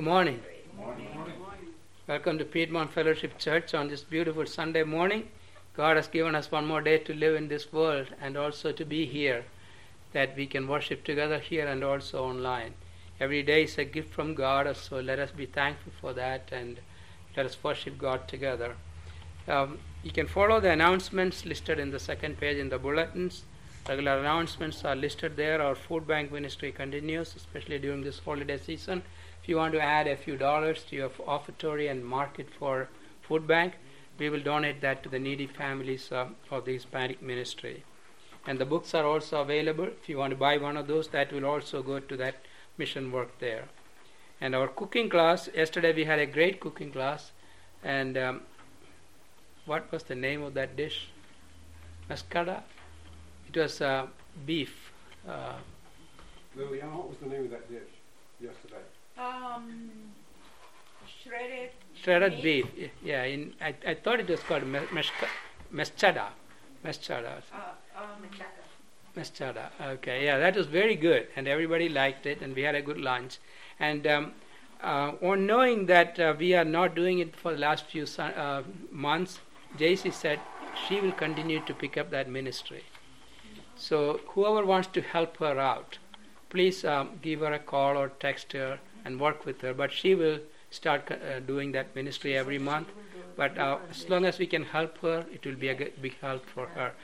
Good morning. Welcome to Piedmont Fellowship Church on this beautiful Sunday morning. God has given us one more day to live in this world and also to be here, that we can worship together here and also online. Every day is a gift from God, so let us be thankful for that and let us worship God together. You can follow the announcements listed in the second page in the bulletins. Regular announcements are listed there. Our food bank ministry continues, especially during this holiday season. If you want to add a few dollars to your offertory and mark it for food bank, we will donate that to the needy families of the Hispanic ministry. And the books are also available. If you want to buy one of those, that will also go to that mission work there. And our cooking class, yesterday we had a great cooking class. And what was the name of that dish? Mascada? It was beef. Liliana, what was the name of that dish yesterday? Shredded beef. Yeah, I thought it was called meschada. Meschada. Okay, yeah, that was very good, and everybody liked it, and we had a good lunch. And on knowing that we are not doing it for the last few months, JC said she will continue to pick up that ministry. So whoever wants to help her out, please give her a call or text her and work with her. But she will start doing that ministry every month. But as long as we can help her, it will be a big help for her.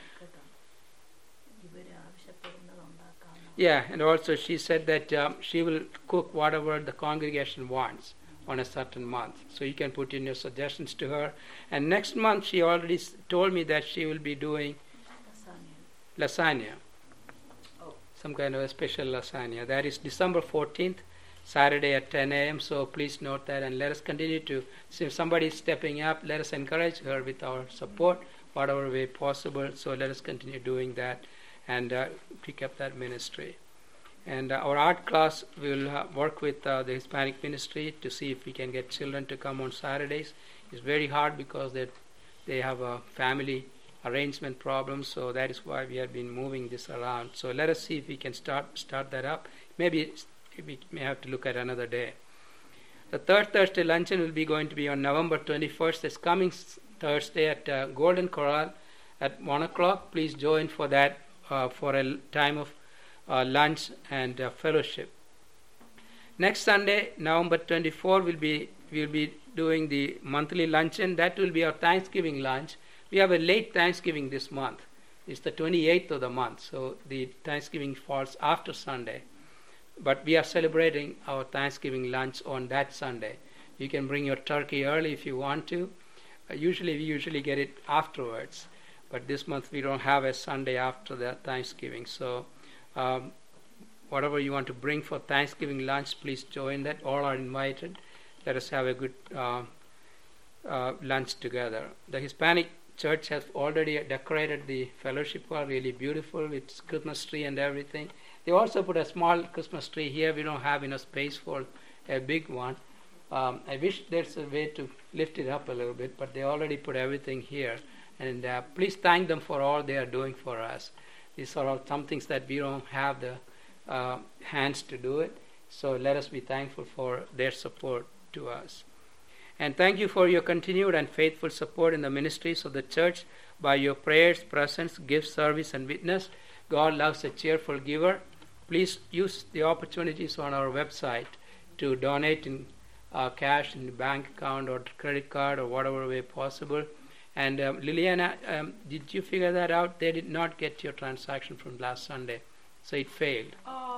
Yeah, and also she said that she will cook whatever the congregation wants on a certain month. So you can put in your suggestions to her. And next month she already told me that she will be doing lasagna. Some kind of a special lasagna. That is December 14th, Saturday at 10 a.m. So please note that, and let us continue to, if somebody is stepping up, let us encourage her with our support, whatever way possible. So let us continue doing that and pick up that ministry. And our art class will work with the Hispanic ministry to see if we can get children to come on Saturdays. It's very hard because they have a family arrangement problems, so that is why we have been moving this around. So let us see if we can start that up. Maybe we may have to look at another day. The third Thursday luncheon will be going to be on November 21st. This coming Thursday at Golden Corral at 1 o'clock. Please join for that, for a time of lunch and fellowship. Next Sunday, November 24, we'll be doing the monthly luncheon. That will be our Thanksgiving lunch. We have a late Thanksgiving this month. It's the 28th of the month, so the Thanksgiving falls after Sunday. But we are celebrating our Thanksgiving lunch on that Sunday. You can bring your turkey early if you want to. We usually get it afterwards. But this month we don't have a Sunday after the Thanksgiving. So whatever you want to bring for Thanksgiving lunch, please join that. All are invited. Let us have a good lunch together. The Hispanic Church has already decorated the fellowship hall really beautiful with Christmas tree and everything. They also put a small Christmas tree here. We don't have enough space for a big one. I wish there's a way to lift it up a little bit, but they already put everything here. And please thank them for all they are doing for us. These are all some things that we don't have the hands to do it. So let us be thankful for their support to us. And thank you for your continued and faithful support in the ministries of the church by your prayers, presence, gifts, service, and witness. God loves a cheerful giver. Please use the opportunities on our website to donate in cash in the bank account or credit card or whatever way possible. And Liliana, did you figure that out? They did not get your transaction from last Sunday, so it failed.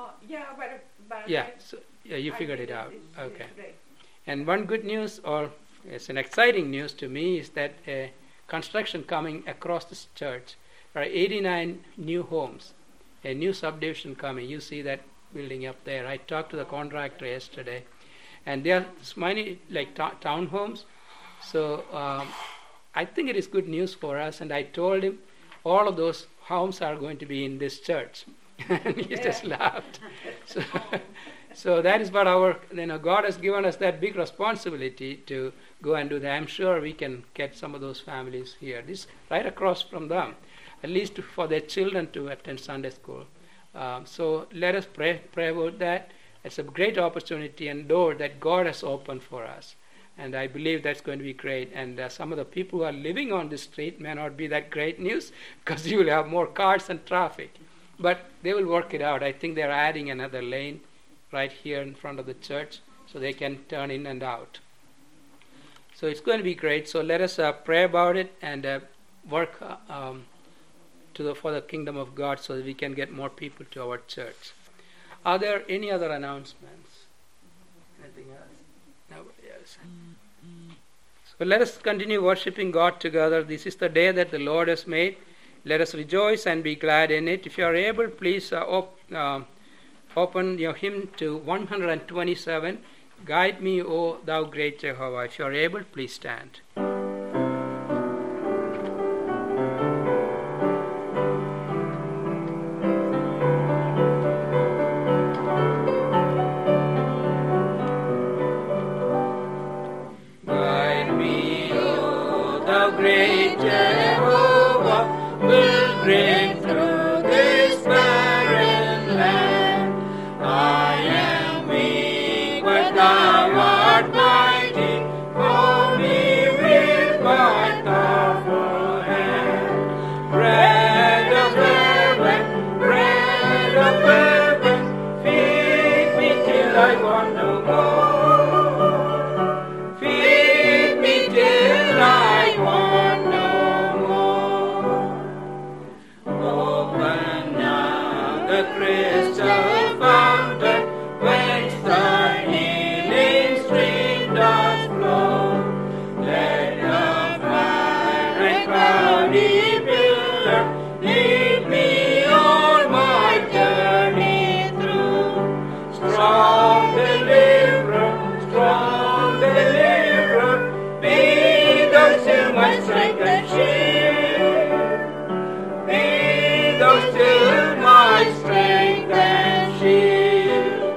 You figured it out. Okay. And one good news, or it's an exciting news to me, is that construction coming across this church. There are 89 new homes, a new subdivision coming. You see that building up there. I talked to the contractor yesterday, and they are many like townhomes. So I think it is good news for us. And I told him all of those homes are going to be in this church, and he just laughed. So that is what God has given us that big responsibility to go and do that. I'm sure we can get some of those families here. This right across from them, at least for their children to attend Sunday school. So let us pray about that. It's a great opportunity and door that God has opened for us. And I believe that's going to be great. And some of the people who are living on this street may not be that great news because you will have more cars and traffic. But they will work it out. I think they're adding another lane right here in front of the church so they can turn in and out. So it's going to be great. So let us pray about it and work for the kingdom of God so that we can get more people to our church. Are there any other announcements? Anything else? Nobody else. So let us continue worshiping God together. This is the day that the Lord has made. Let us rejoice and be glad in it. If you are able, please open your hymn to 127. Guide me, O thou great Jehovah. If you are able, please stand. Guide me, O thou great Jehovah, will bring through this barren land. I am weak, but thou art mighty, for me with thy powerful hand. Bread of heaven, feed me till I want no more. Feed me till I want no more. Open now the crystal fountain, whence the healing stream doth flow. Let the fire and cloudy pillar lead me on my journey through. Strong deliverer, be thou still my strength and shield. Be thou still my strength and shield.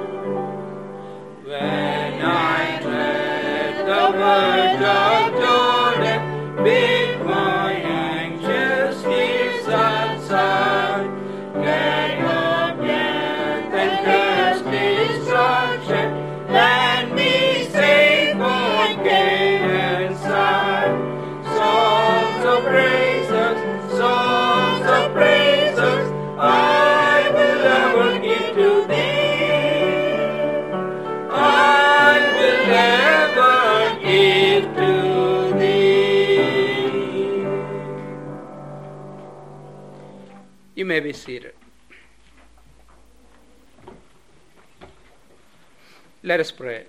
When I tread the verge of Jordan, bid my anxious fears aside. Let your death and curse destruction land me safe on Canaan's side. Songs of praises, I will ever give to thee. I will ever give to thee. You may be seated. Let us pray.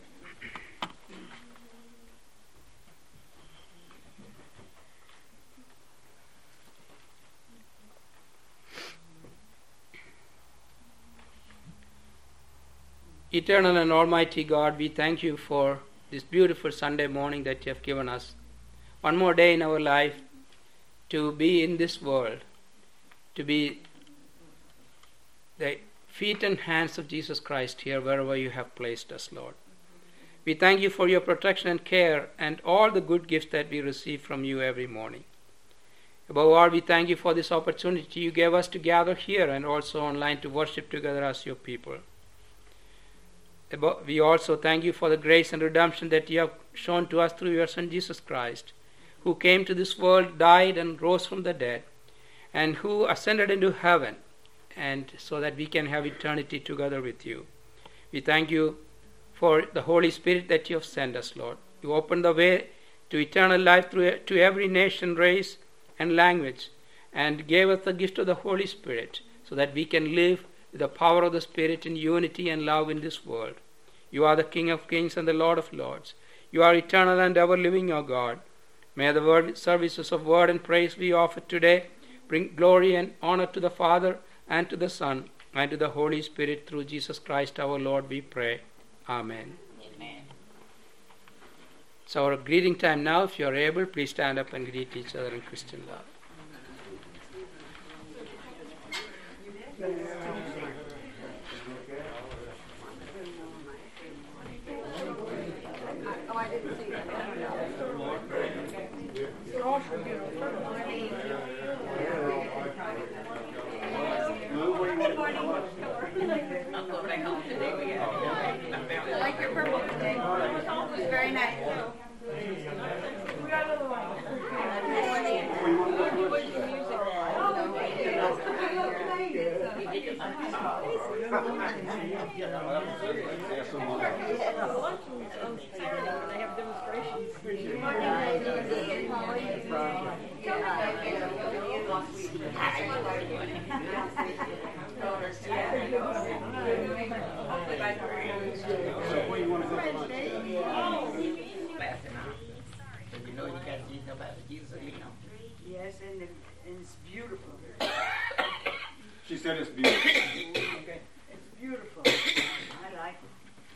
Eternal and Almighty God, we thank you for this beautiful Sunday morning that you have given us. One more day in our life to be in this world, to be the feet and hands of Jesus Christ here wherever you have placed us, Lord. We thank you for your protection and care and all the good gifts that we receive from you every morning. Above all, we thank you for this opportunity you gave us to gather here and also online to worship together as your people. We also thank you for the grace and redemption that you have shown to us through your Son Jesus Christ, who came to this world, died and rose from the dead, and who ascended into heaven, and so that we can have eternity together with you. We thank you for the Holy Spirit that you have sent us, Lord. You opened the way to eternal life to every nation, race, and language, and gave us the gift of the Holy Spirit so that we can live with the power of the Spirit in unity and love in this world. You are the King of kings and the Lord of lords. You are eternal and ever-living, O God. May the services of word and praise we offer today bring glory and honor to the Father and to the Son and to the Holy Spirit through Jesus Christ our Lord, we pray. Amen. Amen. It's our greeting time now. If you are able, please stand up and greet each other in Christian love. I'll go back home today. We got you guys didn't know about Jesus, you know. Yes, and it's beautiful. She said it's beautiful. Okay. It's beautiful. I like it.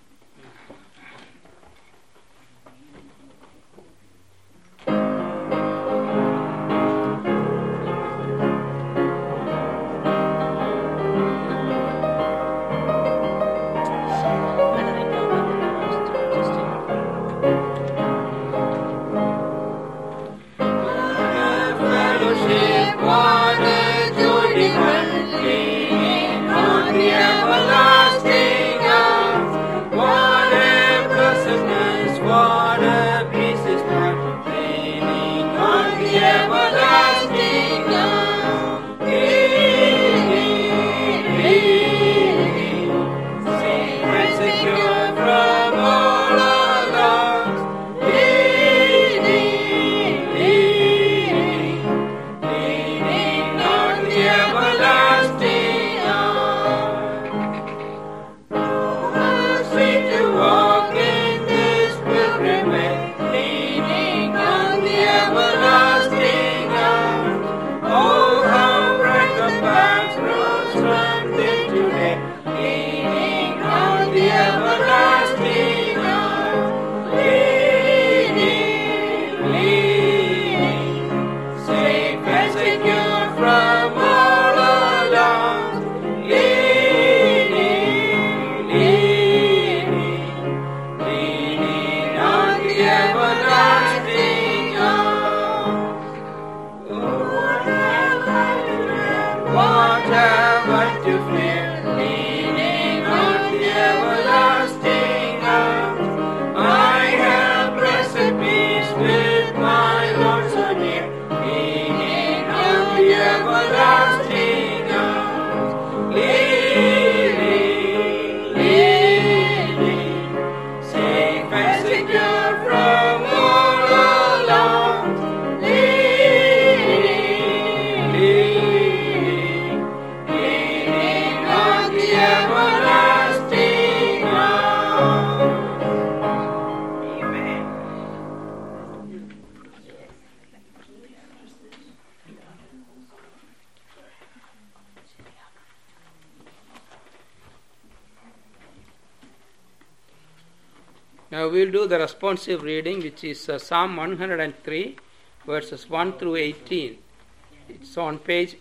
Now we'll do the responsive reading, which is Psalm 103, verses 1 through 18. It's on page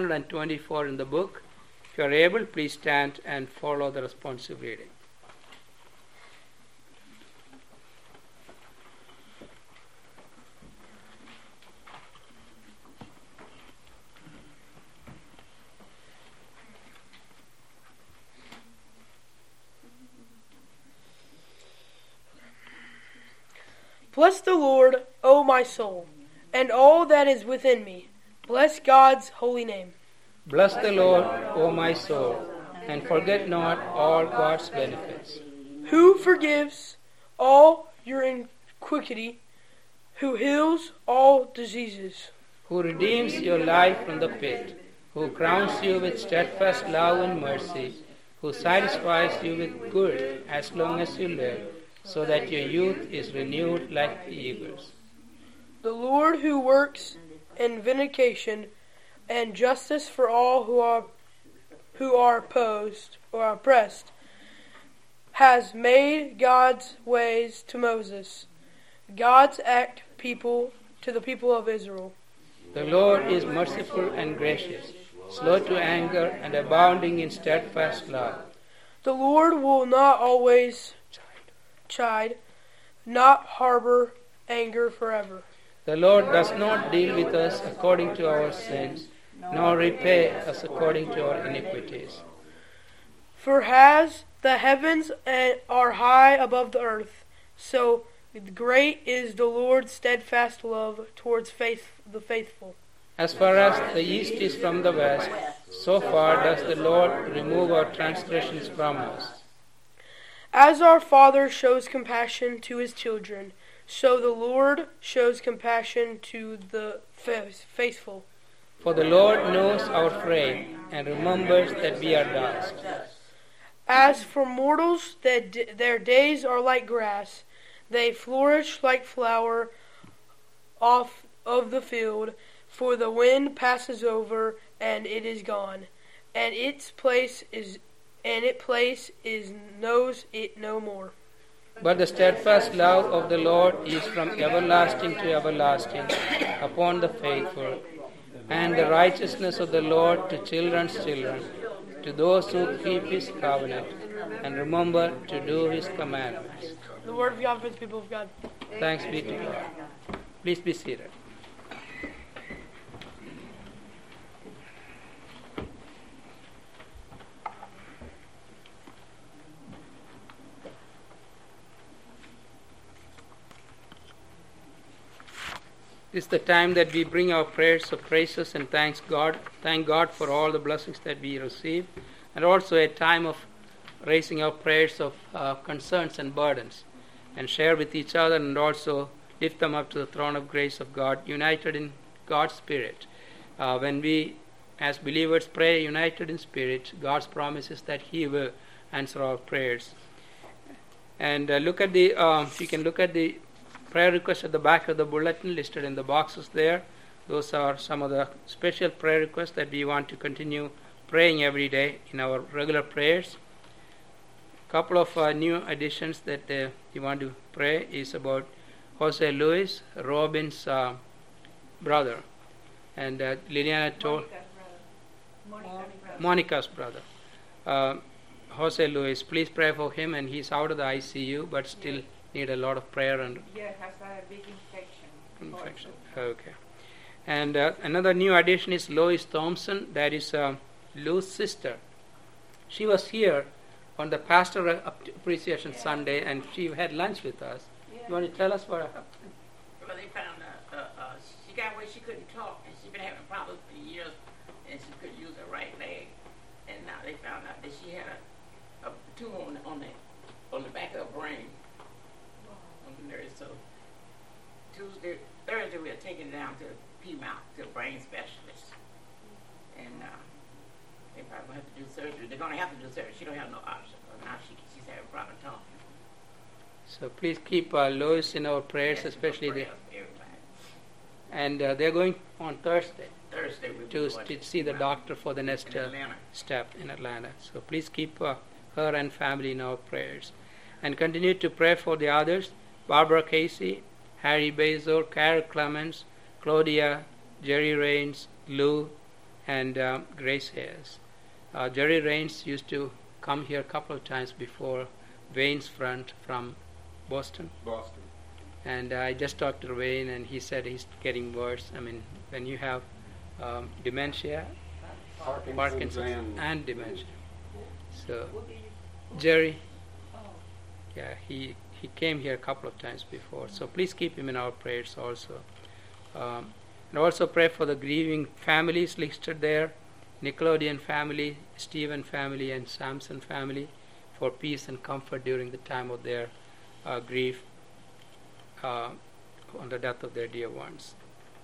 824 in the book. If you are able, please stand and follow the responsive reading. Bless the Lord, O my soul, and all that is within me. Bless God's holy name. Bless the Lord, O my soul, and forget not all God's benefits. Who forgives all your iniquity, who heals all diseases, Who redeems your life from the pit, who crowns you with steadfast love and mercy, who satisfies you with good as long as you live, so that your youth is renewed like the eagles. the Lord who works in vindication and justice for all who are opposed or oppressed, has made God's ways to Moses, God's act people to the people of Israel. The Lord is merciful and gracious, slow to anger and abounding in steadfast love. The Lord will not always chide, not harbor anger forever. The Lord does not deal with us according to our sins, nor repay us according to our iniquities. For as the heavens are high above the earth, so great is the Lord's steadfast love towards the faithful. As far as the east is from the west, so far does the Lord remove our transgressions from us. As our Father shows compassion to his children, so the Lord shows compassion to the faithful. For the Lord knows our frame and remembers that we are dust. As for mortals, their days are like grass. They flourish like flower off of the field, for the wind passes over, and it is gone, and it knows it no more. But the steadfast love of the Lord is from everlasting to everlasting upon the faithful, and the righteousness of the Lord to children's children, to those who keep his covenant and remember to do his commandments. The word of God for the people of God. Thanks be to God. Please be seated. This is the time that we bring our prayers of praises and thank God for all the blessings that we receive, and also a time of raising our prayers of concerns and burdens, and share with each other and also lift them up to the throne of grace of God, united in God's Spirit. When we as believers pray united in spirit, God's promise is that he will answer our prayers. And you can look at the prayer requests at the back of the bulletin listed in the boxes there. Those are some of the special prayer requests that we want to continue praying every day in our regular prayers. A couple of new additions that we want to pray is about Jose Luis, Robin's brother. And Liliana told Monica's brother. Jose Luis, please pray for him, and he's out of the ICU but still need a lot of prayer. And Yeah, has a big infection. Okay. And another new addition is Lois Thompson. That is Lou's sister. She was here on the Pastor Appreciation Sunday, and she had lunch with us. You want to tell us what happened? Well, they found she got where she couldn't talk, and she'd been having problems for years, and she couldn't use her right leg. And now they found out that she had a tumor on the back of her brain. So Thursday we are taking it down to PMount, to a brain specialist, and they probably going to have to do surgery. They're going to have to do surgery. She don't have no option. Now she's having a problem talking. So please keep Lois in our prayers, Yes, especially prayers, the. everybody. And they're going on Thursday We'll to see the doctor for the next in Atlanta. step in Atlanta. So please keep her and family in our prayers, and continue to pray for the others: Barbara Casey, Harry Bezor, Carol Clemens, Claudia, Jerry Rains, Lou, and Grace Hayes. Jerry Rains used to come here a couple of times before. Wayne's friend from Boston. And I just talked to Wayne, and he said he's getting worse. I mean, when you have dementia, Parkinson's and dementia. So, Jerry, yeah, he came here a couple of times before. So please keep him in our prayers also. And also pray for the grieving families listed there: Nickelodeon family, Stephen family, and Samson family, for peace and comfort during the time of their grief on the death of their dear ones.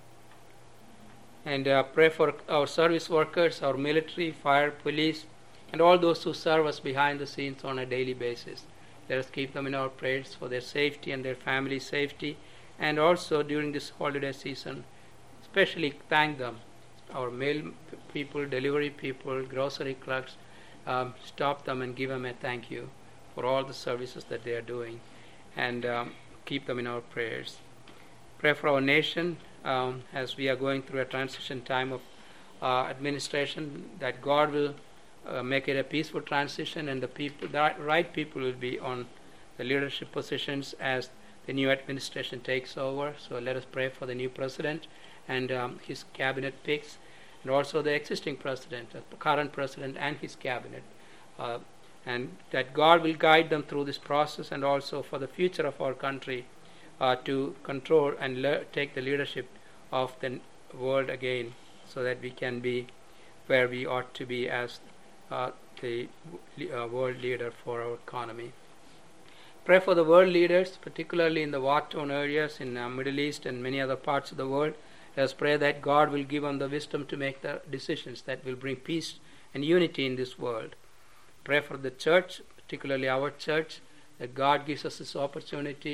And pray for our service workers, our military, fire, police, and all those who serve us behind the scenes on a daily basis. Let us keep them in our prayers for their safety and their family safety, and also during this holiday season, especially thank them, our mail people, delivery people, grocery clerks. Stop them and give them a thank you for all the services that they are doing, and keep them in our prayers. Pray for our nation as we are going through a transition time of administration, that God will make it a peaceful transition, and the right people will be on the leadership positions as the new administration takes over. So let us pray for the new president and his cabinet picks, and also the existing president, the current president and his cabinet, and that God will guide them through this process, and also for the future of our country to control and take the leadership of the world again, so that we can be where we ought to be as the world leader for our economy. Pray for the world leaders, particularly in the war-torn areas in the Middle East and many other parts of the world. Let us pray that God will give them the wisdom to make the decisions that will bring peace and unity in this world. Pray for the church, particularly our church, that God gives us this opportunity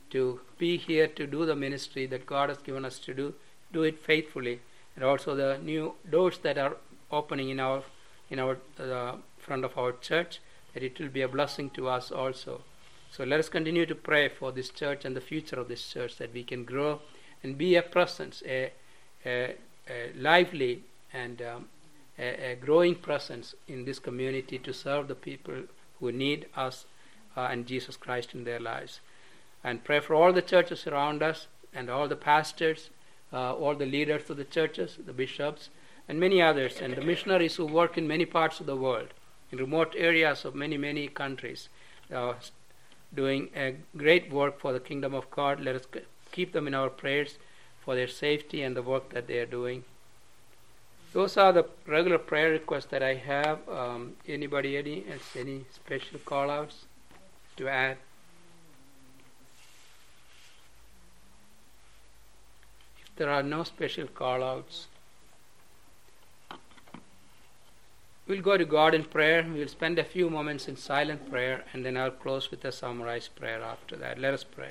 to be here to do the ministry that God has given us to do it faithfully, and also the new doors that are opening in our front of our church, that it will be a blessing to us also. So let us continue to pray for this church and the future of this church, that we can grow and be a presence, a lively and a growing presence in this community to serve the people who need us and Jesus Christ in their lives. And pray for all the churches around us and all the pastors, all the leaders of the churches, the bishops, and many others, and the missionaries who work in many parts of the world, in remote areas of many, many countries, doing a great work for the kingdom of God. Let us keep them in our prayers for their safety and the work that they are doing. Those are the regular prayer requests that I have. Anybody any special call-outs to add? If there are no special call-outs, we'll go to God in prayer. We'll spend a few moments in silent prayer, and then I'll close with a summarized prayer after that. Let us pray.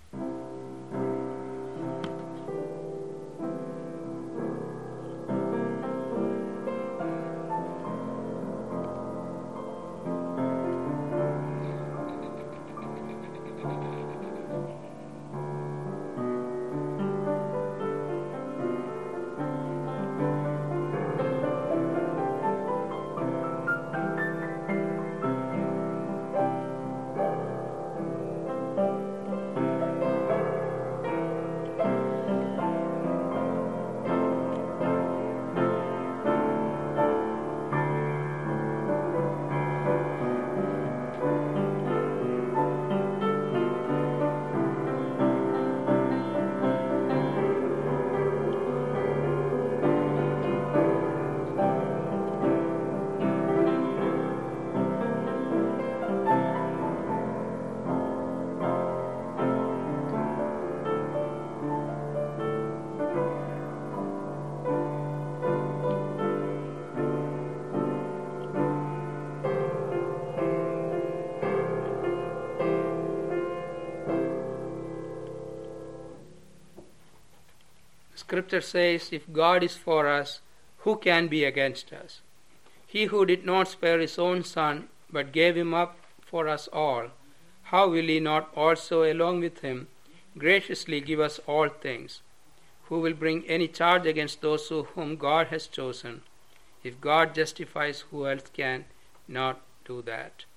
Scripture says, if God is for us, who can be against us? He who did not spare his own son, but gave him up for us all, how will he not also along with him graciously give us all things? Who will bring any charge against those whom God has chosen? If God justifies, who else can not do that?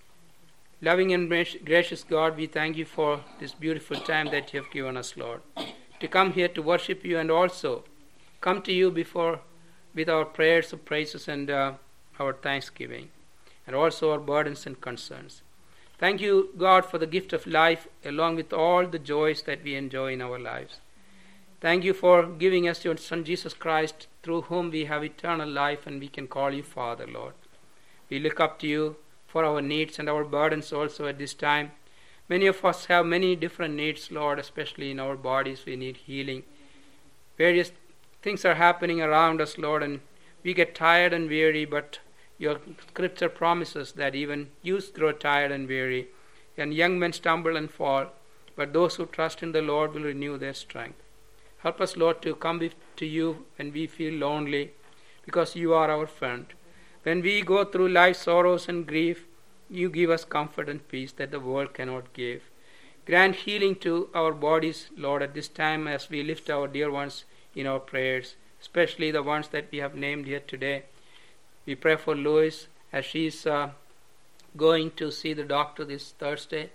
Loving and gracious God, we thank you for this beautiful time that you have given us, Lord, to come here to worship you and also come to you with our prayers of praises and our thanksgiving, and also our burdens and concerns. Thank you, God, for the gift of life, along with all the joys that we enjoy in our lives. Thank you for giving us your Son, Jesus Christ, through whom we have eternal life and we can call you Father, Lord. We look up to you for our needs and our burdens also at this time. Many of us have many different needs, Lord, especially in our bodies. We need healing. Various things are happening around us, Lord, and we get tired and weary, but your scripture promises that even youths grow tired and weary, and young men stumble and fall, but those who trust in the Lord will renew their strength. Help us, Lord, to come to you when we feel lonely, because you are our friend. When we go through life's sorrows and grief, you give us comfort and peace that the world cannot give. Grant healing to our bodies, Lord, at this time as we lift our dear ones in our prayers, especially the ones that we have named here today. We pray for Lois as she is going to see the doctor this Thursday.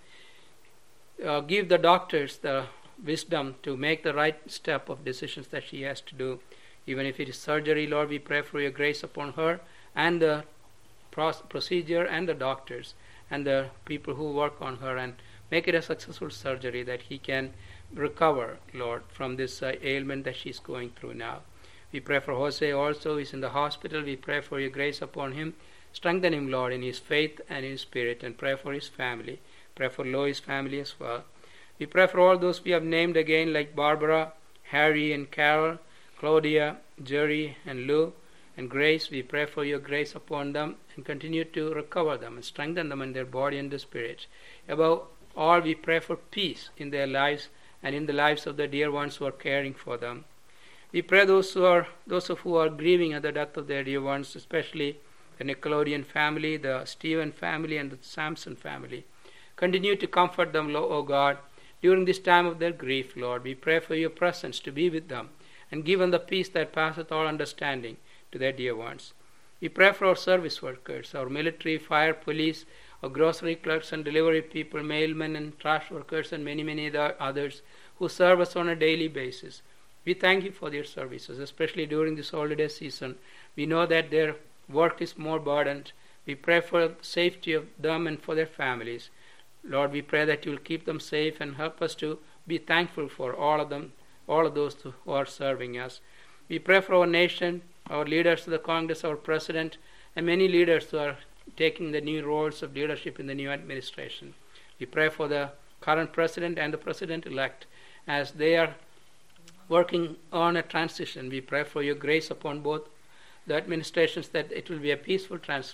Give the doctors the wisdom to make the right step of decisions that she has to do. Even if it is surgery, Lord, we pray for your grace upon her and the procedure and the doctors and the people who work on her, and make it a successful surgery that he can recover, Lord, from this ailment that she's going through now. We pray for Jose also. He's in the hospital. We pray for your grace upon him. Strengthen him, Lord, in his faith and in his spirit, and pray for his family. Pray for Lois' family as well. We pray for all those we have named again, like Barbara, Harry and Carol, Claudia, Jerry and Lou, and Grace. We pray for your grace upon them and continue to recover them and strengthen them in their body and their spirit. Above all we pray for peace in their lives and in the lives of the dear ones who are caring for them. We pray those who are grieving at the death of their dear ones, especially the Nickelodeon family, the Stephen family, and the Samson family. Continue to comfort them, O God, during this time of their grief, Lord. We pray for your presence to be with them and give them the peace that passeth all understanding to their dear ones. We pray for our service workers, our military, fire, police, our grocery clerks and delivery people, mailmen and trash workers, and many, many others who serve us on a daily basis. We thank you for their services, especially during this holiday season. We know that their work is more burdened. We pray for the safety of them and for their families. Lord, we pray that you will keep them safe and help us to be thankful for all of them, all of those who are serving us. We pray for our nation, our leaders of the Congress, our president, and many leaders who are taking the new roles of leadership in the new administration. We pray for the current president and the president-elect as they are working on a transition. We pray for your grace upon both the administrations, that it will be a peaceful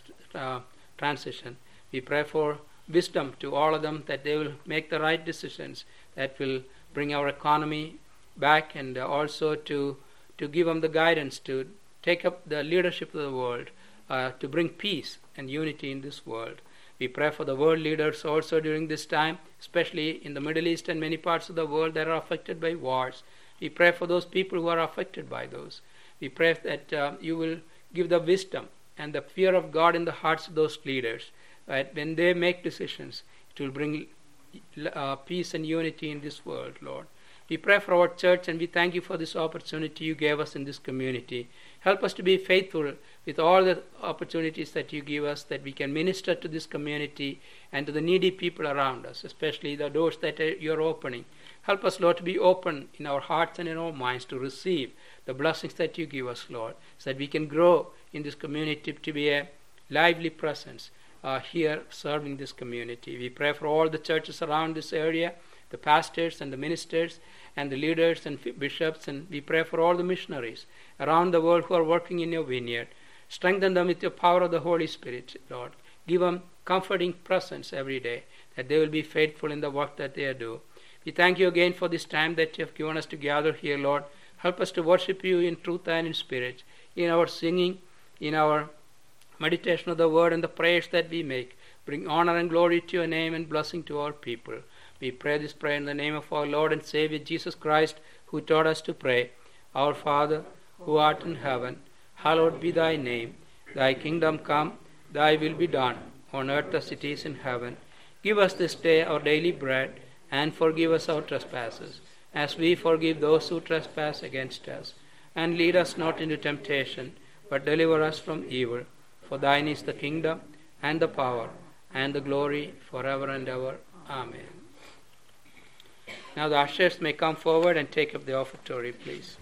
transition. We pray for wisdom to all of them, that they will make the right decisions that will bring our economy back, and also to give them the guidance to take up the leadership of the world, to bring peace and unity in this world. We pray for the world leaders also during this time, especially in the Middle East and many parts of the world that are affected by wars. We pray for those people who are affected by those. We pray that you will give the wisdom and the fear of God in the hearts of those leaders. That when they make decisions, it will bring peace and unity in this world, Lord. We pray for our church, and we thank you for this opportunity you gave us in this community. Help us to be faithful with all the opportunities that you give us, that we can minister to this community and to the needy people around us, especially the doors that you're opening. Help us, Lord, to be open in our hearts and in our minds to receive the blessings that you give us, Lord, so that we can grow in this community to be a lively presence here serving this community. We pray for all the churches around this area, the pastors and the ministers and the leaders and bishops, and we pray for all the missionaries around the world who are working in your vineyard. Strengthen them with your power of the Holy Spirit, Lord. Give them comforting presence every day, that they will be faithful in the work that they do. We thank you again for this time that you have given us to gather here, Lord. Help us to worship you in truth and in spirit, in our singing, in our meditation of the word and the prayers that we make. Bring honor and glory to your name and blessing to our people. We pray this prayer in the name of our Lord and Savior Jesus Christ, who taught us to pray. Our Father, who art in heaven, hallowed be thy name. Thy kingdom come, thy will be done, on earth as it is in heaven. Give us this day our daily bread, and forgive us our trespasses, as we forgive those who trespass against us. And lead us not into temptation, but deliver us from evil. For thine is the kingdom, and the power, and the glory, forever and ever. Amen. Now the ushers may come forward and take up the offertory, please.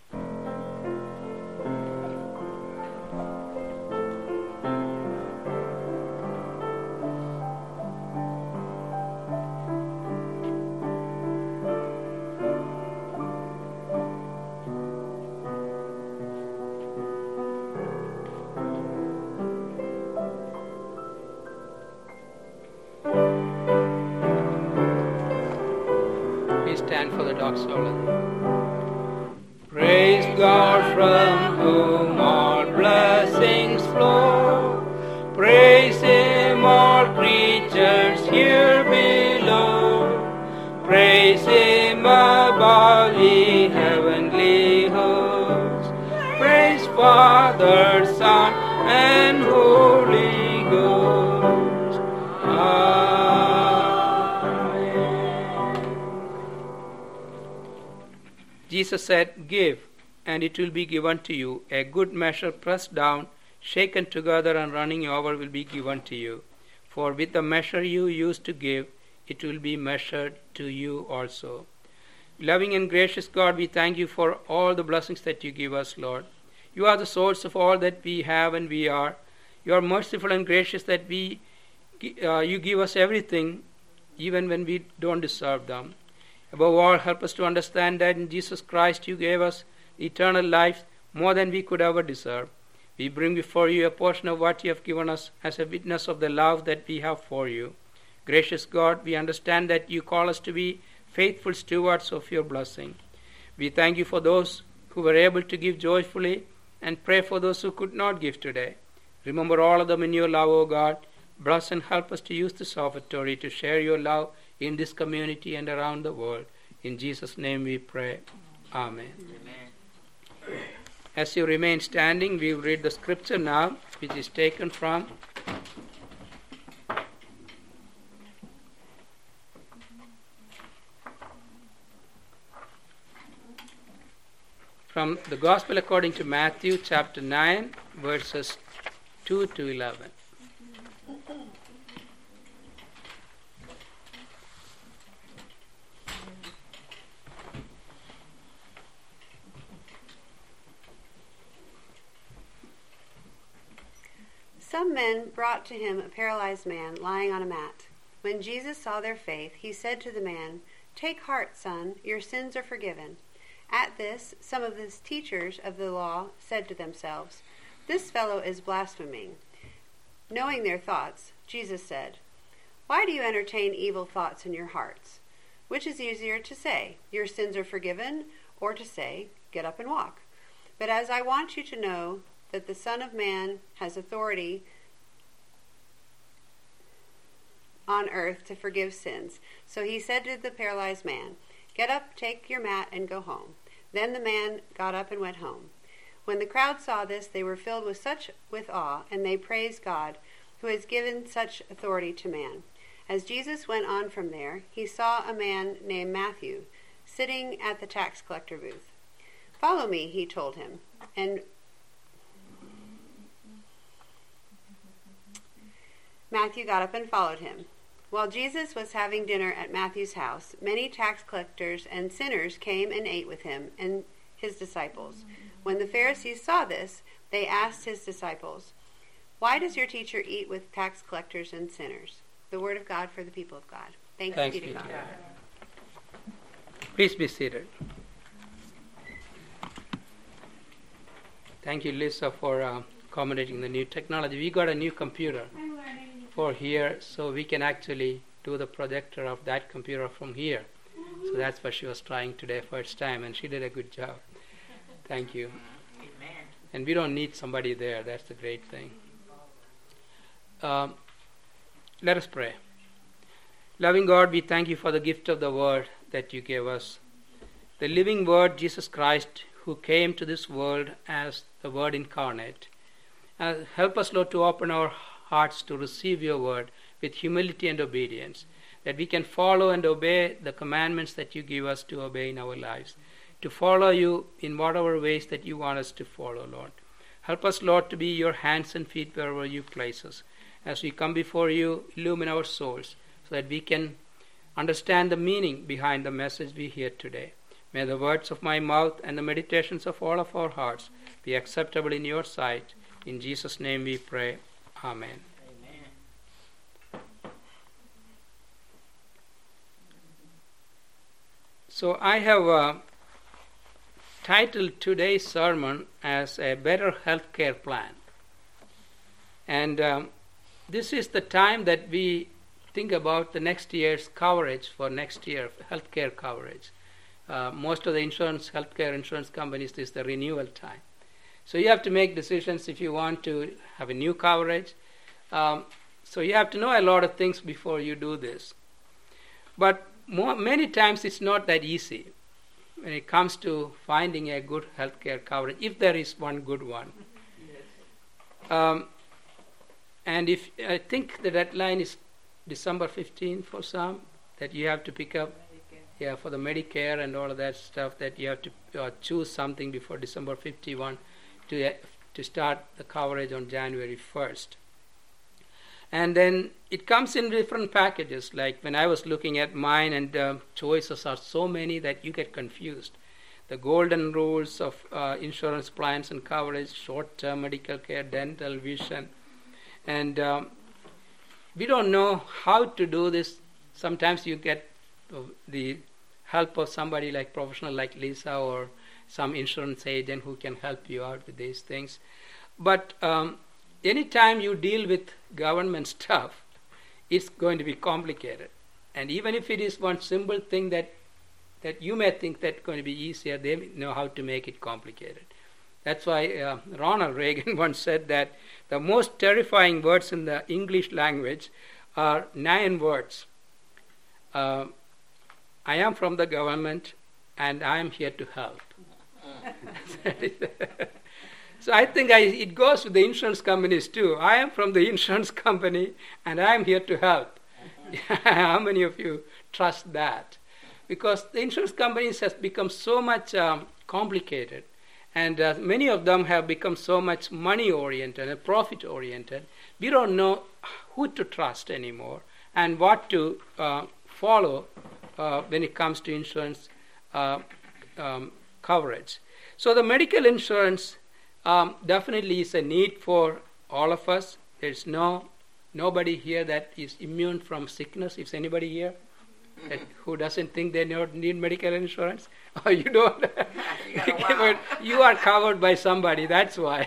Stand for the doxology. Praise God from whom all blessings flow. Praise Him, all creatures here below. Praise Him above, ye heavenly hosts. Praise Father, Son, and Holy Ghost. Jesus said, "Give, and it will be given to you. A good measure pressed down, shaken together, and running over will be given to you. For with the measure you use to give, it will be measured to you also." Loving and gracious God, we thank you for all the blessings that you give us, Lord. You are the source of all that we have and we are. You are merciful and gracious that you give us everything, even when we don't deserve them. Above all, help us to understand that in Jesus Christ you gave us eternal life, more than we could ever deserve. We bring before you a portion of what you have given us as a witness of the love that we have for you. Gracious God, we understand that you call us to be faithful stewards of your blessing. We thank you for those who were able to give joyfully and pray for those who could not give today. Remember all of them in your love, O God. Bless and help us to use this offertory to share your love in this community and around the world. In Jesus' name we pray. Amen. Amen. As you remain standing, we will read the scripture now, which is taken from the Gospel according to Matthew chapter 9, verses 2 to 11. Some men brought to him a paralyzed man lying on a mat. When Jesus saw their faith, he said to the man, "Take heart, son, your sins are forgiven." At this, some of the teachers of the law said to themselves, "This fellow is blaspheming." Knowing their thoughts, Jesus said, "Why do you entertain evil thoughts in your hearts? Which is easier to say, 'Your sins are forgiven,' or to say, 'Get up and walk'? But as I want you to know that the Son of Man has authority on earth to forgive sins." So he said to the paralyzed man, "Get up, take your mat, and go home." Then the man got up and went home. When the crowd saw this, they were filled with awe, and they praised God, who has given such authority to man. As Jesus went on from there, he saw a man named Matthew sitting at the tax collector booth. "Follow me," he told him, and Matthew got up and followed him. While Jesus was having dinner at Matthew's house, many tax collectors and sinners came and ate with him and his disciples. When the Pharisees saw this, they asked his disciples, "Why does your teacher eat with tax collectors and sinners?" The word of God for the people of God. Thanks be to God. Please be seated. Thank you, Lisa, for accommodating the new technology. We got a new computer for here, so we can actually do the projector of that computer from here. So that's what she was trying today first time, and she did a good job. Thank you. Amen. And we don't need somebody there. That's the great thing. Let us pray. Loving God, we thank you for the gift of the Word that you gave us. The living Word, Jesus Christ, who came to this world as the Word incarnate. Help us, Lord, to open our hearts to receive your Word with humility and obedience, that we can follow and obey the commandments that you give us to obey in our lives, to follow you in whatever ways that you want us to follow, Lord. Help us, Lord, to be your hands and feet wherever you place us. As we come before you, illumine our souls so that we can understand the meaning behind the message we hear today. May the words of my mouth and the meditations of all of our hearts be acceptable in your sight. In Jesus' name we pray. Amen. Amen. So I have titled today's sermon as a better healthcare plan. And this is the time that we think about the next year's coverage for next year, healthcare coverage. Most of the healthcare insurance companies, this is the renewal time. So you have to make decisions if you want to have a new coverage. So you have to know a lot of things before you do this. But many times it's not that easy when it comes to finding a good healthcare coverage, if there is one good one. And if I think the deadline is December 15 for some, that you have to pick up for the Medicare and all of that stuff, that you have to choose something before December 51 to start the coverage on January 1st. And then it comes in different packages. Like when I was looking at mine, and choices are so many that you get confused. The golden rules of insurance plans and coverage, short-term medical care, dental, vision. And we don't know how to do this. Sometimes you get the help of somebody like professional like Lisa or some insurance agent who can help you out with these things. But anytime you deal with government stuff, it's going to be complicated. And even if it is one simple thing that you may think that's going to be easier, they know how to make it complicated. That's why Ronald Reagan once said that the most terrifying words in the English language are 9 words. I am from the government and I am here to help. So I think it goes with the insurance companies too. I am from the insurance company and I am here to help. How many of you trust that? Because the insurance companies has become so much complicated, and many of them have become so much money-oriented and profit-oriented. We don't know who to trust anymore and what to follow when it comes to insurance coverage. So the medical insurance definitely is a need for all of us. There's nobody here that is immune from sickness. Is anybody here who doesn't think they need medical insurance? Oh, you don't? You are covered by somebody, that's why.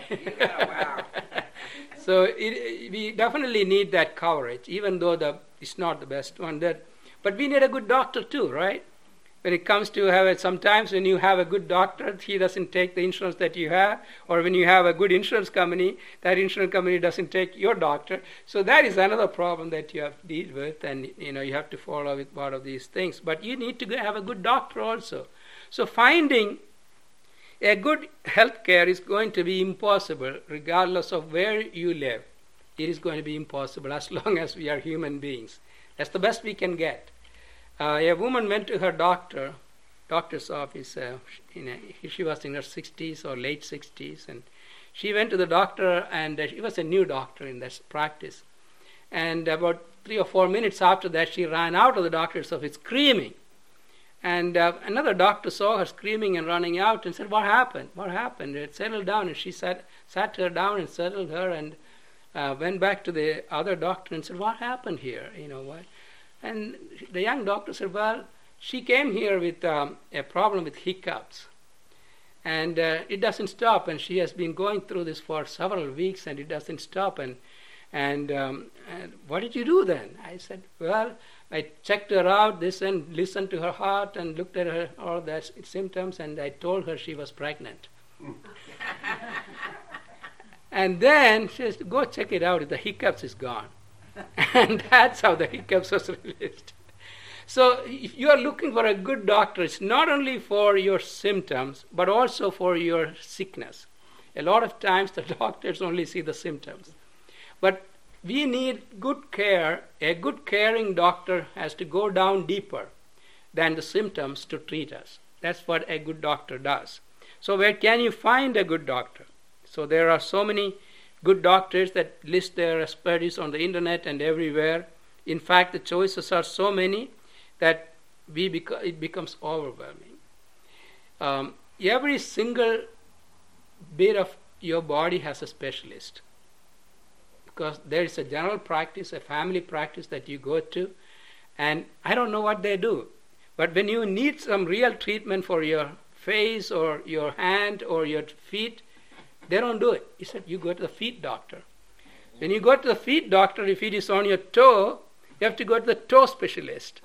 So we definitely need that coverage, even though it's not the best one. But we need a good doctor too, right? When it comes to sometimes when you have a good doctor, he doesn't take the insurance that you have, or when you have a good insurance company, that insurance company doesn't take your doctor. So that is another problem that you have to deal with, and you have to follow with part of these things. But you need to have a good doctor also. So finding a good health care is going to be impossible regardless of where you live. It is going to be impossible as long as we are human beings. That's the best we can get. A woman went to her doctor's office. She was in her 60s or late 60s, and she went to the doctor, and she was a new doctor in this practice. And about 3 or 4 minutes after that, she ran out of the doctor's office screaming. And another doctor saw her screaming and running out and said, "What happened? What happened?" It settled down, and she sat her down and settled her, and went back to the other doctor and said, "What happened here? What?" And the young doctor said, "Well, she came here with a problem with hiccups. And it doesn't stop. And she has been going through this for several weeks, and it doesn't stop. And what did you do then?" I said, "Well, I checked her out, and listened to her heart, and looked at her all the symptoms, and I told her she was pregnant." And then she said, "Go check it out. The hiccups is gone." And that's how the hiccups was released. So if you are looking for a good doctor, it's not only for your symptoms, but also for your sickness. A lot of times the doctors only see the symptoms. But we need good care. A good caring doctor has to go down deeper than the symptoms to treat us. That's what a good doctor does. So where can you find a good doctor? So there are so many good doctors that list their expertise on the internet and everywhere. In fact, the choices are so many that it becomes overwhelming. Every single bit of your body has a specialist, because there is a general practice, a family practice that you go to, and I don't know what they do. But when you need some real treatment for your face or your hand or your feet, they don't do it. He said, you go to the feet doctor. When you go to the feet doctor, if it is on your toe, you have to go to the toe specialist.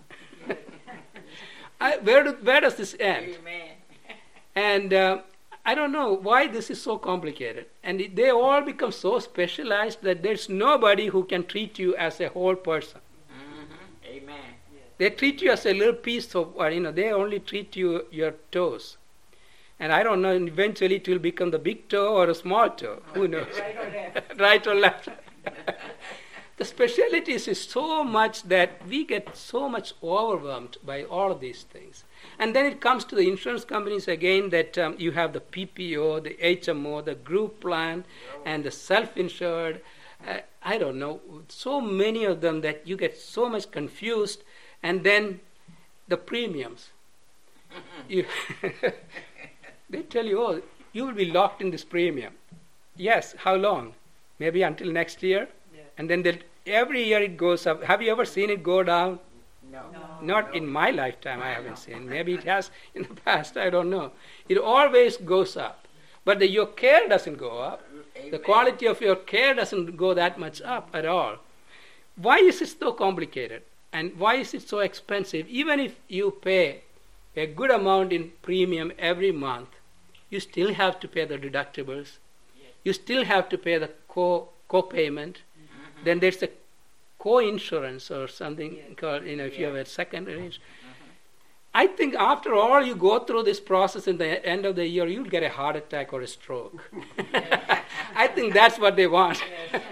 Where does this end? Amen. And I don't know why this is so complicated. And they all become so specialized that there's nobody who can treat you as a whole person. Mm-hmm. Amen. They treat you as a little piece of, they only treat you your toes. And I don't know, eventually it will become the big toe or a small toe. Who knows? Right or left. Right or left. The specialties is so much that we get so much overwhelmed by all of these things. And then it comes to the insurance companies again, that you have the PPO, the HMO, the group plan, and the self-insured. I don't know, so many of them that you get so much confused. And then the premiums. They tell you, oh, you will be locked in this premium. Yes, how long? Maybe until next year? Yeah. And then every year it goes up. Have you ever seen it go down? No. Not in my lifetime, I haven't seen. Maybe it has in the past, I don't know. It always goes up. But your care doesn't go up. Amen. The quality of your care doesn't go that much up at all. why is it so complicated? And why is it so expensive? Even if you pay a good amount in premium every month, you still have to pay the deductibles. You still have to pay the co-payment. Then there's a co-insurance or something called, if you have a second arrangement. I think after all you go through this process in the end of the year, you'll get a heart attack or a stroke. I think that's what they want.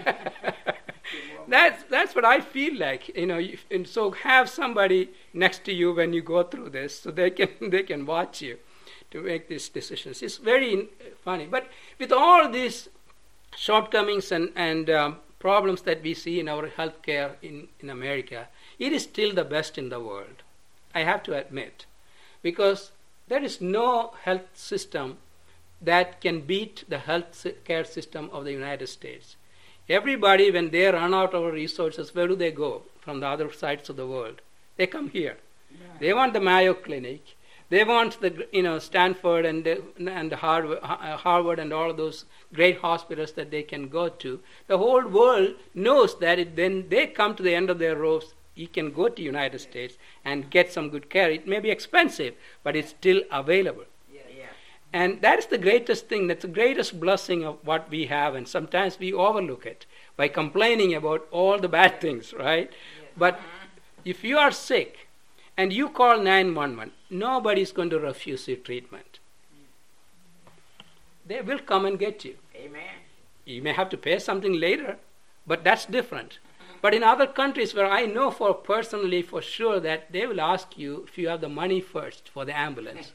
That's what I feel like, and so have somebody next to you when you go through this, so they can watch you to make these decisions. It's very funny, but with all these shortcomings and problems that we see in our healthcare in America, it is still the best in the world. I have to admit, because there is no health system that can beat the health care system of the United States. Everybody, when they run out of resources, where do they go? From the other sides of the world. They come here. Yeah. They want the Mayo Clinic. They want the Stanford and Harvard and all of those great hospitals that they can go to. The whole world knows that when they come to the end of their ropes, you can go to United States and get some good care. It may be expensive, but it's still available. And that is the greatest thing. That's the greatest blessing of what we have. And sometimes we overlook it by complaining about all the bad things, right? But if you are sick and you call 911, nobody is going to refuse your treatment. They will come and get you. Amen. You may have to pay something later, but that's different. But in other countries where I know personally for sure that they will ask you if you have the money first for the ambulance.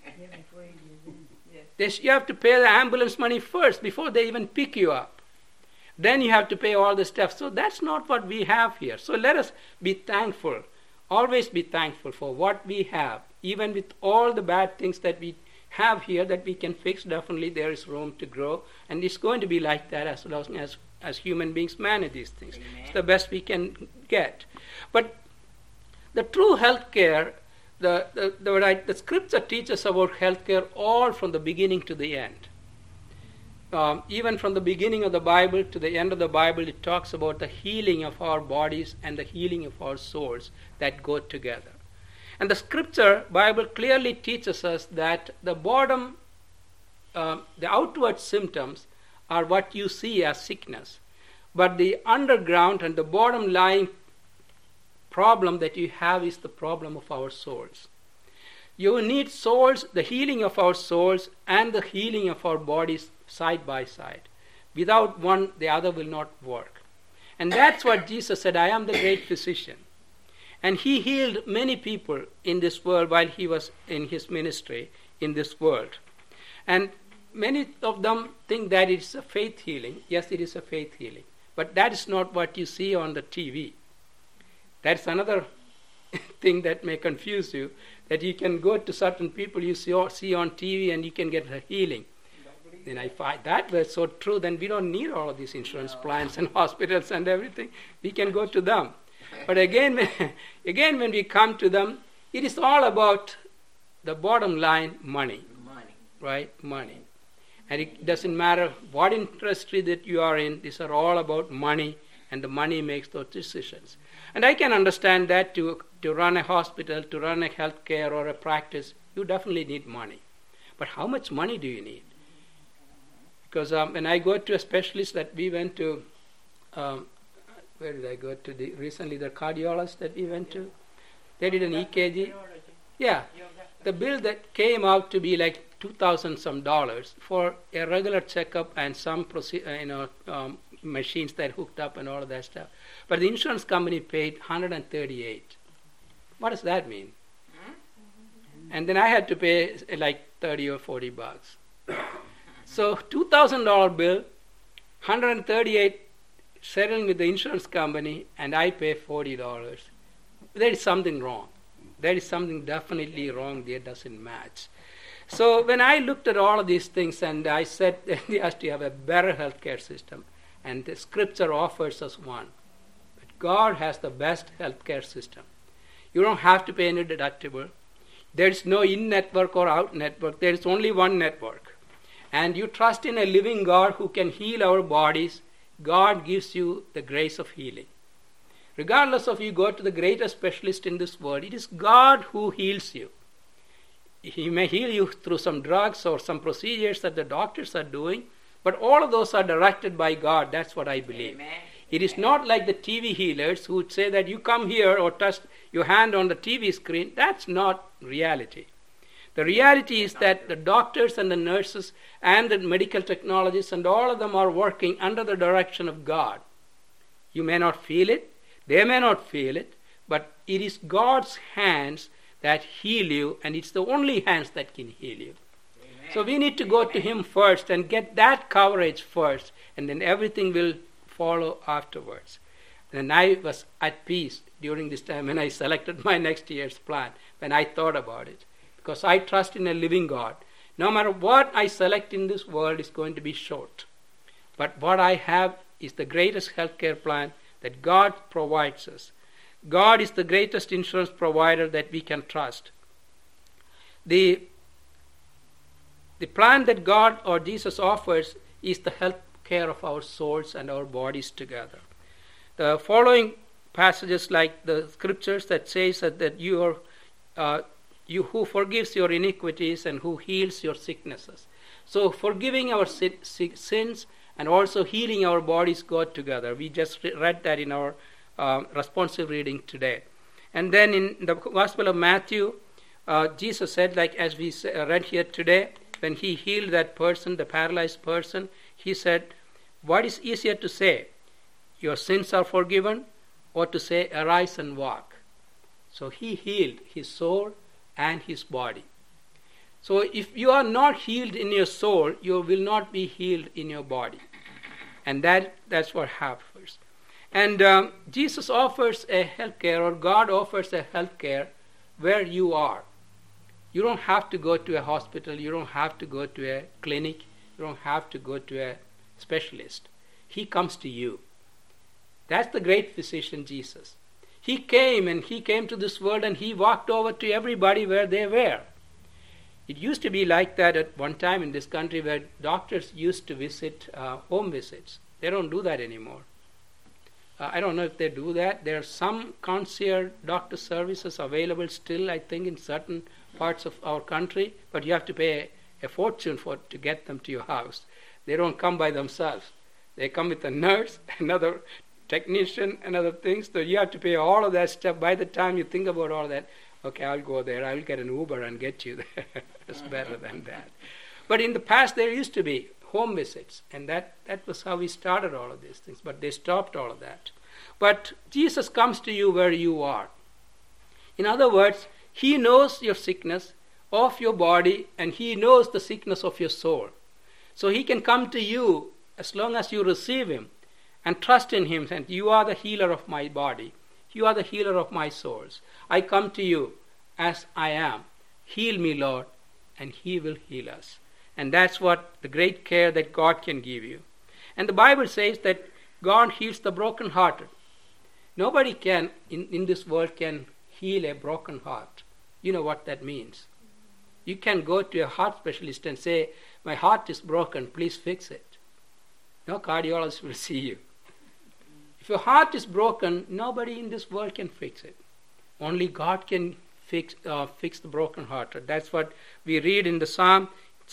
You have to pay the ambulance money first before they even pick you up. Then you have to pay all the stuff. So that's not what we have here. So let us be thankful. Always be thankful for what we have. Even with all the bad things that we have here that we can fix, definitely there is room to grow. And it's going to be like that as long as human beings manage these things. Amen. It's the best we can get. But the true health care, the scripture teaches about healthcare all from the beginning to the end. Even from the beginning of the Bible to the end of the Bible, it talks about the healing of our bodies and the healing of our souls that go together. And the Bible clearly teaches us that the outward symptoms are what you see as sickness. But the underground and the bottom line problem that you have is the problem of our souls. You need souls, the healing of our souls and the healing of our bodies side by side. Without one, the other will not work. And that's what Jesus said, I am the great physician. And he healed many people in this world while he was in his ministry in this world. And many of them think that it's a faith healing. Yes, it is a faith healing. But that is not what you see on the TV. That's another thing that may confuse you, that you can go to certain people you see on TV and you can get a healing. Then I find that was so true, then we don't need all of these insurance plans and hospitals and everything. We can go to them. But again, when we come to them, it is all about the bottom line, money. Right? Money. And it doesn't matter what industry that you are in, these are all about money, and the money makes those decisions. And I can understand that to run a hospital, to run a healthcare or a practice, you definitely need money. But how much money do you need? Because when I go to a specialist that we went to, where did I go to? Recently, the cardiologist that we went to, they did an EKG. Yeah, the bill that came out to be like $2,000 some for a regular checkup and some machines that hooked up and all of that stuff. But the insurance company paid $138. What does that mean? And then I had to pay like $30 or $40. So $2,000 bill, $138 settling with the insurance company, and I pay $40. There is something wrong. There is something definitely wrong there, doesn't match. So when I looked at all of these things and I said that we have to have a better healthcare system, and the scripture offers us one. But God has the best healthcare system. You don't have to pay any deductible. There is no in-network or out-network. There is only one network. And you trust in a living God who can heal our bodies. God gives you the grace of healing. Regardless of you go to the greatest specialist in this world, it is God who heals you. He may heal you through some drugs or some procedures that the doctors are doing, but all of those are directed by God. That's what I believe. Amen. It is not like the TV healers who would say that you come here or touch your hand on the TV screen. That's not reality. The reality is that the doctors and the nurses and the medical technologists and all of them are working under the direction of God. You may not feel it, they may not feel it, but it is God's hands that heal you, and it's the only hands that can heal you. Amen. So we need to go to Him first and get that coverage first, and then everything will follow afterwards. And I was at peace during this time when I selected my next year's plan, when I thought about it. Because I trust in a living God. No matter what I select in this world is going to be short. But what I have is the greatest healthcare plan that God provides us. God is the greatest insurance provider that we can trust. The plan that God or Jesus offers is the health care of our souls and our bodies together. The following passages, like the scriptures that says that you who forgives your iniquities and who heals your sicknesses. So forgiving our sins and also healing our bodies go together. We just read that in our responsive reading today. And then in the Gospel of Matthew, Jesus said, like as we read here today, when He healed that person, the paralyzed person, He said, what is easier to say? Your sins are forgiven, or to say, arise and walk? So He healed his soul and his body. So if you are not healed in your soul, you will not be healed in your body. And that's what happens. And Jesus offers a health care, or God offers a health care where you are. You don't have to go to a hospital. You don't have to go to a clinic. You don't have to go to a specialist. He comes to you. That's the great physician, Jesus. He came to this world and He walked over to everybody where they were. It used to be like that at one time in this country, where doctors used to visit home visits. They don't do that anymore. I don't know if they do that. There are some concierge doctor services available still, I think, in certain parts of our country, but you have to pay a fortune to get them to your house. They don't come by themselves. They come with a nurse, another technician, and other things. So you have to pay all of that stuff. By the time you think about all that, okay, I'll go there. I'll get an Uber and get you there. It's better than that. But in the past, there used to be home visits, and that was how we started all of these things. But they stopped all of that. But Jesus comes to you where you are. In other words, He knows your sickness of your body, and He knows the sickness of your soul. So He can come to you as long as you receive Him and trust in Him, and you are the healer of my body. You are the healer of my souls. I come to you as I am. Heal me, Lord, and He will heal us. And that's what the great care that God can give you. And the Bible says that God heals the brokenhearted. Nobody can, in this world, can heal a broken heart. You know what that means. You can go to a heart specialist and say, my heart is broken, please fix it. No cardiologist will see you. If your heart is broken, nobody in this world can fix it. Only God can fix the brokenhearted. That's what we read in the Psalm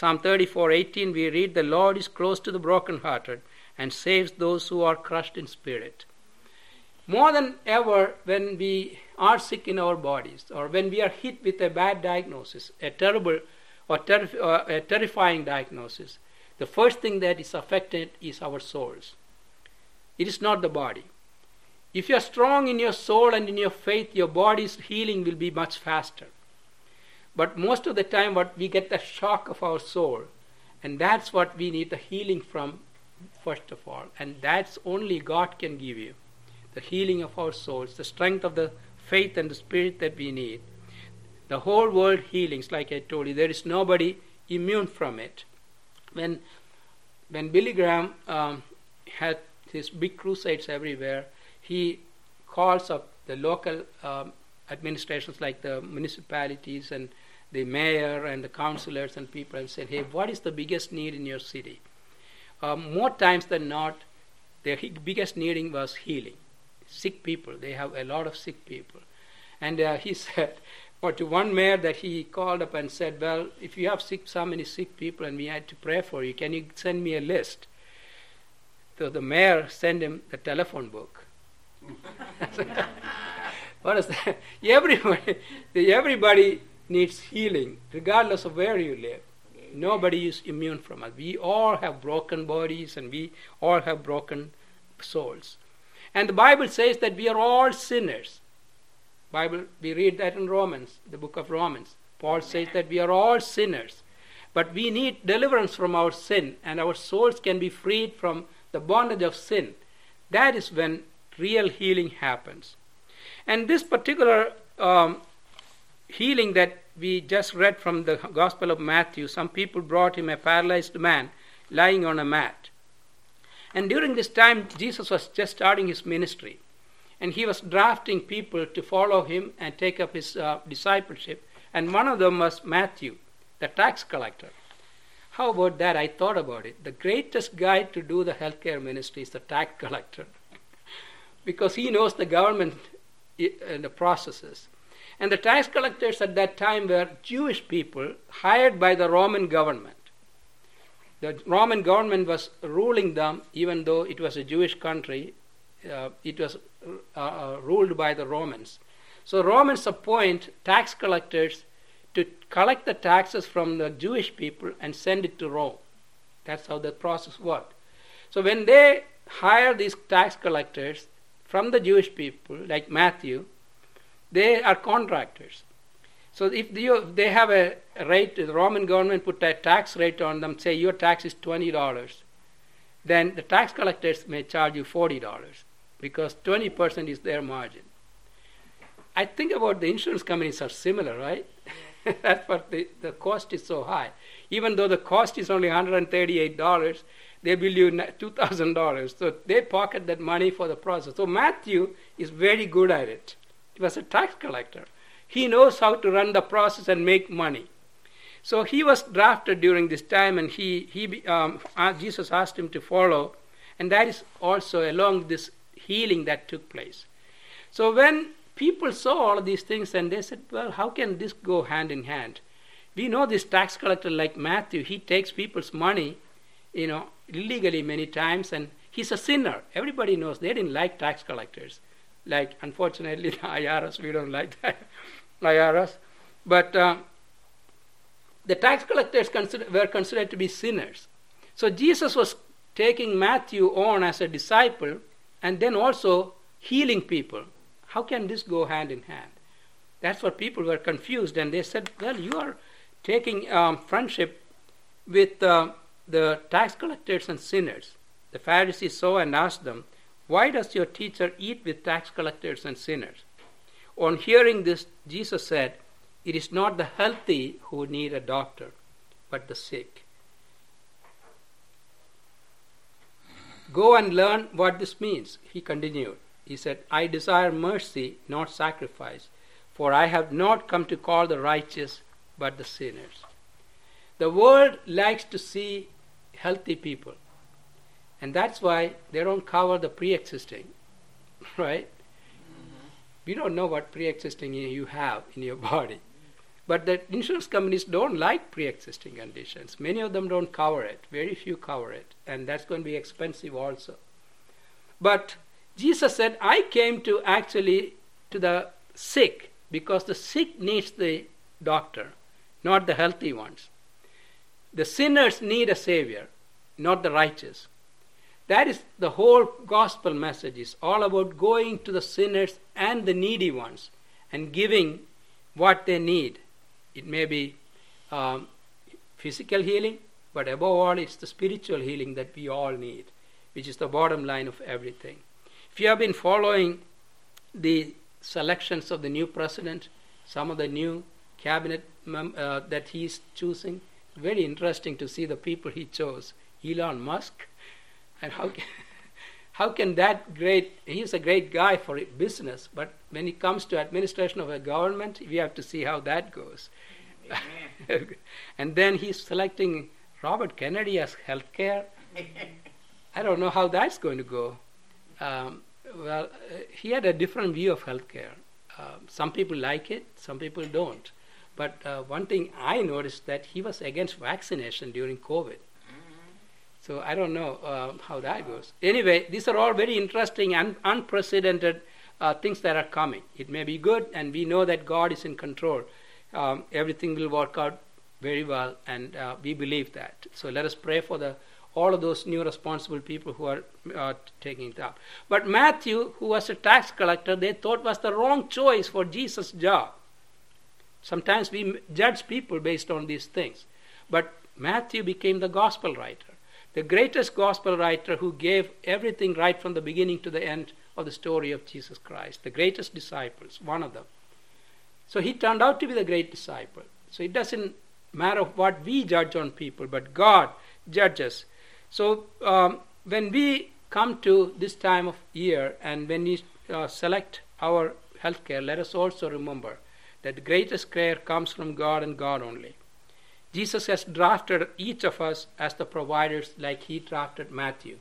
34:18. We read, the Lord is close to the brokenhearted and saves those who are crushed in spirit. More than ever, when we are sick in our bodies, or when we are hit with a bad diagnosis, a terrible or a terrifying diagnosis, the first thing that is affected is our souls. It is not the body. If you are strong in your soul and in your faith, your body's healing will be much faster. But most of the time, what we get the shock of our soul, and that's what we need the healing from, first of all. And that's only God can give you. The healing of our souls, the strength of the faith and the spirit that we need. The whole world healings, like I told you, there is nobody immune from it. When Billy Graham had his big crusades everywhere, he calls up the local administrations, like the municipalities and the mayor and the councillors and people, and said, hey, what is the biggest need in your city? More times than not, the biggest needing was healing. sick people. They have a lot of sick people. And he said, or to one mayor that he called up and said, well, if you have so many sick people and we had to pray for you, can you send me a list? So the mayor sent him the telephone book. What is that? Everybody needs healing, regardless of where you live. Nobody is immune from it. We all have broken bodies and we all have broken souls. And the Bible says that we are all sinners. Bible, we read that in Romans, the book of Romans. Paul says that we are all sinners. But we need deliverance from our sin, and our souls can be freed from the bondage of sin. That is when real healing happens. And this particular healing that we just read from the Gospel of Matthew, some people brought him a paralyzed man lying on a mat. And during this time, Jesus was just starting his ministry. And he was drafting people to follow him and take up his discipleship. And one of them was Matthew, the tax collector. How about that? I thought about it. The greatest guy to do the healthcare ministry is the tax collector. Because he knows the government and the processes. And the tax collectors at that time were Jewish people hired by the Roman government. The Roman government was ruling them, even though it was a Jewish country. It was ruled by the Romans. So Romans appoint tax collectors to collect the taxes from the Jewish people and send it to Rome. That's how the process worked. So when they hire these tax collectors from the Jewish people, like Matthew, they are contractors. So if they have a rate, the Roman government put a tax rate on them, say your tax is $20, then the tax collectors may charge you $40 because 20% is their margin. I think about the insurance companies are similar, right? That's what the cost is so high. Even though the cost is only $138, they bill you $2,000. So they pocket that money for the process. So Matthew is very good at it. He was a tax collector. He knows how to run the process and make money. So he was drafted during this time, and Jesus asked him to follow, and that is also along this healing that took place. So when people saw all of these things, and they said, well, how can this go hand in hand? We know this tax collector like Matthew, he takes people's money, illegally many times, and he's a sinner. Everybody knows they didn't like tax collectors. Like, unfortunately, the IRS, we don't like that IRS. But the tax collectors were considered to be sinners. So Jesus was taking Matthew on as a disciple and then also healing people. How can this go hand in hand? That's what people were confused, and they said, well, you are taking friendship with the tax collectors and sinners. The Pharisees saw and asked them, why does your teacher eat with tax collectors and sinners? On hearing this, Jesus said, it is not the healthy who need a doctor, but the sick. Go and learn what this means, he continued. He said, I desire mercy, not sacrifice, for I have not come to call the righteous, but the sinners. The world likes to see healthy people. And that's why they don't cover the pre-existing, right? Mm-hmm. We don't know what pre-existing you have in your body. But the insurance companies don't like pre-existing conditions. Many of them don't cover it. Very few cover it. And that's going to be expensive also. But Jesus said, I came to the sick, because the sick needs the doctor, not the healthy ones. The sinners need a savior, not the righteous. That is the whole gospel message. Is all about going to the sinners and the needy ones and giving what they need. It may be physical healing, but above all, it's the spiritual healing that we all need, which is the bottom line of everything. If you have been following the selections of the new president, some of the new cabinet that he's choosing, very interesting to see the people he chose. Elon Musk. And how can that he's a great guy for business, but when it comes to administration of a government, we have to see how that goes. And then he's selecting Robert Kennedy as healthcare. I don't know how that's going to go. Well, he had a different view of healthcare. Some people like it, some people don't. But one thing I noticed that he was against vaccination during COVID. So I don't know how that goes. Anyway, these are all very interesting and unprecedented things that are coming. It may be good, and we know that God is in control. Everything will work out very well, and we believe that. So let us pray for all of those new responsible people who are taking it up. But Matthew, who was a tax collector, they thought was the wrong choice for Jesus' job. Sometimes we judge people based on these things. But Matthew became the gospel writer, the greatest gospel writer who gave everything right from the beginning to the end of the story of Jesus Christ, the greatest disciples, one of them. So he turned out to be the great disciple. So it doesn't matter what we judge on people, but God judges. So when we come to this time of year and when we select our healthcare, let us also remember that the greatest care comes from God and God only. Jesus has drafted each of us as the providers like he drafted Matthew.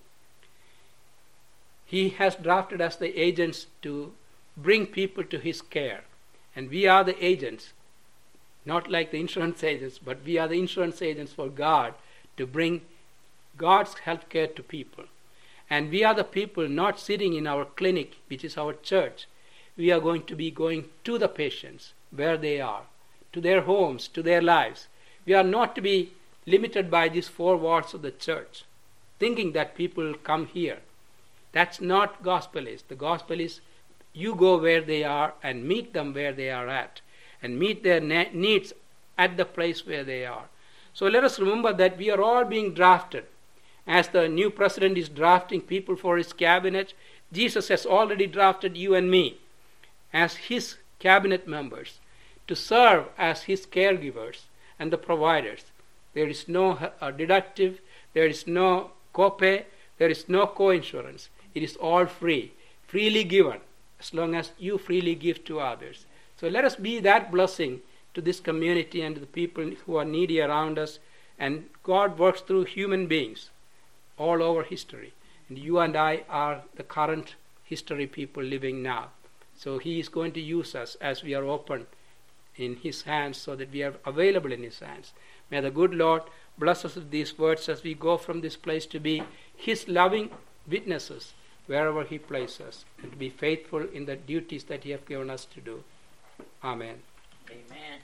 He has drafted us the agents to bring people to his care. And we are the agents, not like the insurance agents, but we are the insurance agents for God to bring God's health care to people. And we are the people not sitting in our clinic, which is our church. We are going to be going to the patients where they are, to their homes, to their lives. We are not to be limited by these four walls of the church, thinking that people will come here. That's not gospel is. The gospel is you go where they are and meet them where they are at, and meet their needs at the place where they are. So let us remember that we are all being drafted. As the new president is drafting people for his cabinet, Jesus has already drafted you and me as his cabinet members to serve as his caregivers and the providers. There is no deductive, there is no copay, there is no co-insurance. It is all free, freely given, as long as you freely give to others. So let us be that blessing to this community and to the people who are needy around us. And God works through human beings all over history. And you and I are the current history people living now. So he is going to use us as we are open in his hands, so that we are available in his hands. May the good Lord bless us with these words as we go from this place to be his loving witnesses wherever he places us, and to be faithful in the duties that he has given us to do. Amen. Amen.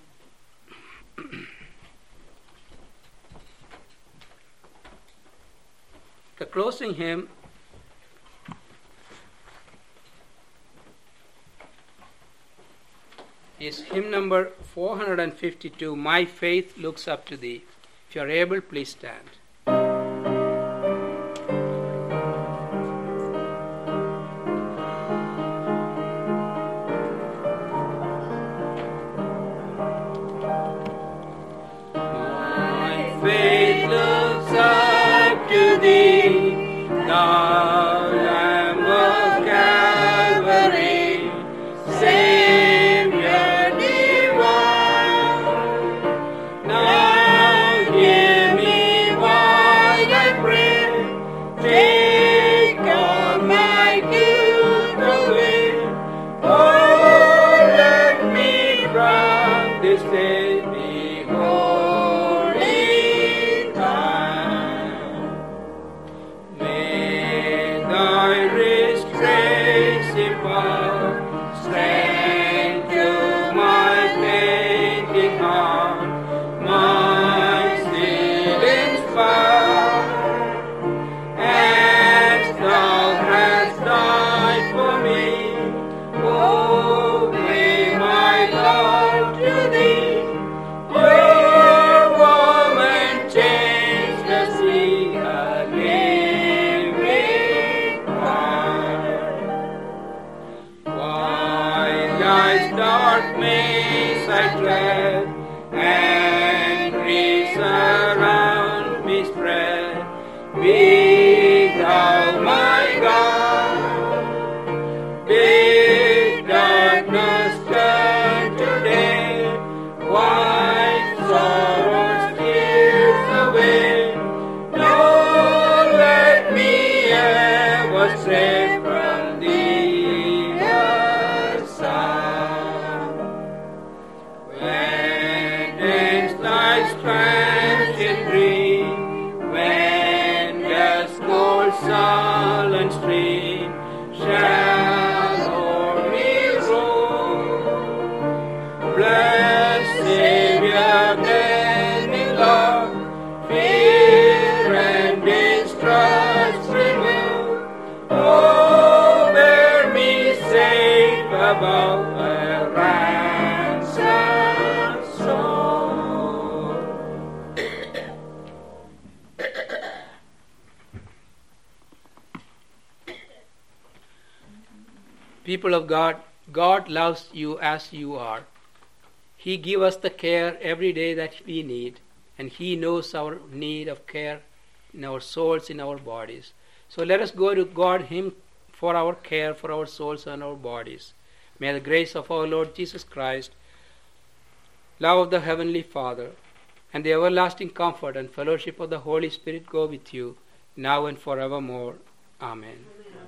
The closing hymn is hymn number 452, My Faith Looks Up to Thee. If you are able, please stand. My faith looks up to Thee, Thou Lamb of Calvary, Savior divine. Now hear me while I pray, take all my guilt away. Oh, let me from this day be holy time. May Thy restraining power stand to my fainting heart, my still inspired. As Thou hast died for me, oh, may my love to Thee, your warm and changeless sea, a living fire. While Thy dark maze I tread, and griefs around me spread, be Thou my God. Big darkness turn to day, white sorrows tears away. Don't let me ever stray from sullen stream shall o'er me roll. Blessed Savior, bending Lord, fear and distrust remove. Oh, bear me safe above a ransomed soul. People of God, God loves you as you are. He gives us the care every day that we need, and He knows our need of care in our souls, in our bodies. So let us go to God, Him, for our care for our souls and our bodies. May the grace of our Lord Jesus Christ, love of the Heavenly Father, and the everlasting comfort and fellowship of the Holy Spirit go with you, now and forevermore. Amen.